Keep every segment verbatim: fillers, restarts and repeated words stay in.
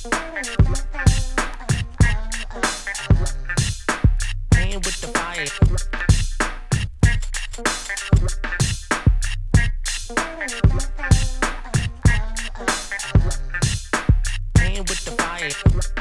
Playing with the fire. Playing with the fire.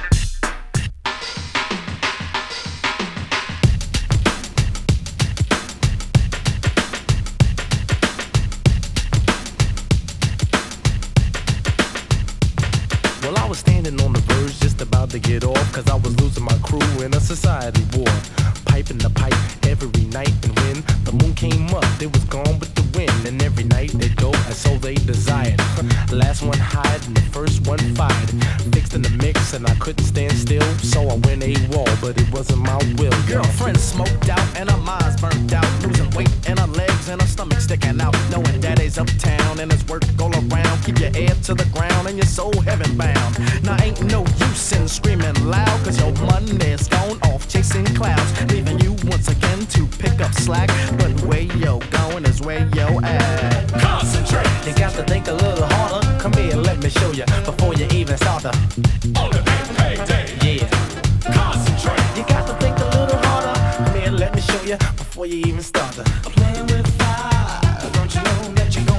Well, I was standing on the verge, just about to get off, cause I was losing my crew in a society war. Piping the pipe every night, and when the moon came up, they was gone with the wind. And every night they'd go, and so they desired. Last one hired, and the first one fired. Fixed in the mix, and I couldn't stand still, so I went AWOL, but it wasn't my will. Girlfriend smoked out, and her mind's burnt out. Losing weight, and her legs, and her stomach sticking out. Knowing daddy's uptown, and his work all around. Keep your ear to the ground, and your soul heaven bound. Now ain't no use in screaming loud, cause your money's gone off chasing clouds, leaving you once again to pick up slack. But where yo going is where yo at. Concentrate. You got to think a little harder. Come here, let me show you before you even start to. On the big payday. Yeah. Concentrate. You got to think a little harder. Come here, let me show you before you even start to. Playing with fire. Don't you know that you